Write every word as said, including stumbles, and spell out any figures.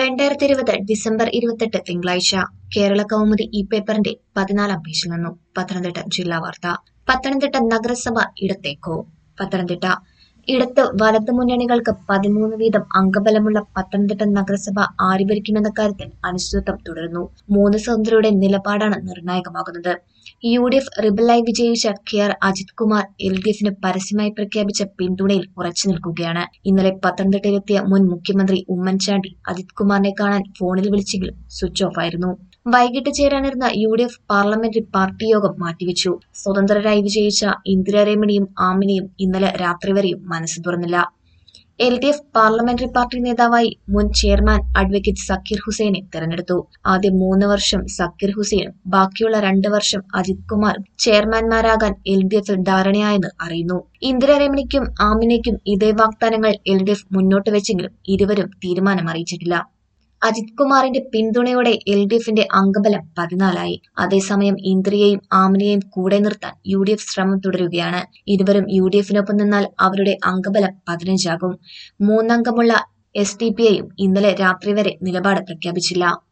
രണ്ടായിരത്തി ഇരുപത് ഡിസംബർ ഇരുപത്തെട്ട് തിങ്കളാഴ്ച കേരള കൗമുദി ഈ പേപ്പറിന്റെ പതിനാലാം പേജിൽ നിന്നും പത്തനംതിട്ട ജില്ലാ വാർത്ത. പത്തനംതിട്ട നഗരസഭ ഇടത്തേക്കോ? പത്തനംതിട്ട ഇടത്ത് വലതു മുന്നണികൾക്ക് പതിമൂന്ന് വീതം അംഗബലമുള്ള പത്തനംതിട്ട നഗരസഭ ആര് ഭരിക്കുമെന്ന കാര്യത്തിൽ അനിശ്ചിതത്വം തുടരുന്നു. മൂന്ന് സ്വതന്ത്രരുടെ നിലപാടാണ് നിർണായകമാകുന്നത്. യു ഡി എഫ് റിബലായി വിജയിച്ച K R Ajith Kumar L D എഫിന് പരസ്യമായി പ്രഖ്യാപിച്ച പിന്തുണയിൽ ഉറച്ചു നിൽക്കുകയാണ്. ഇന്നലെ പത്തനംതിട്ടയിലെത്തിയ മുൻ മുഖ്യമന്ത്രി ഉമ്മൻചാണ്ടി അജിത് കുമാറിനെ കാണാൻ ഫോണിൽ വിളിച്ചെങ്കിലും സ്വിച്ച് ഓഫ് ആയിരുന്നു. വൈകിട്ട് ചേരാനിരുന്ന U D F parliamentary party യോഗം മാറ്റിവെച്ചു. സ്വതന്ത്രരായി വിജയിച്ച ഇന്ദിരാ രമണിയും ആമിനയും ഇന്നലെ രാത്രി വരെയും മനസ്സ് തുറന്നില്ല. L D F parliamentary party നേതാവായി മുൻ ചെയർമാൻ അഡ്വക്കേറ്റ് സക്കീർ ഹുസൈനെ തെരഞ്ഞെടുത്തു. ആദ്യം മൂന്ന് വർഷം സക്കീർ ഹുസൈനും ബാക്കിയുള്ള രണ്ട് വർഷം അജിത് കുമാറും ചെയർമാൻമാരാകാൻ എൽ ഡി എഫിൽ ധാരണയായെന്ന് അറിയുന്നു. ഇന്ദിരാ രമണിക്കും ആമിനയ്ക്കും ഇതേ വാഗ്ദാനങ്ങൾ എൽ ഡി എഫ് മുന്നോട്ട് വെച്ചെങ്കിലും ഇരുവരും തീരുമാനം അറിയിച്ചിട്ടില്ല. അജിത് കുമാറിന്റെ പിന്തുണയോടെ എൽ ഡി എഫിന്റെ അംഗബലം പതിനാലായി. അതേസമയം ഇന്ദിരയെയും ആമിനയെയും കൂടെ നിർത്താൻ യു ഡി എഫ് ശ്രമം തുടരുകയാണ്. ഇരുവരും യു ഡി എഫിനൊപ്പം നിന്നാൽ അവരുടെ അംഗബലം പതിനഞ്ചാകും. മൂന്നംഗമുള്ള എസ് ഡി പി ഐയും ഇന്നലെ രാത്രി വരെ നിലപാട് പ്രഖ്യാപിച്ചില്ല.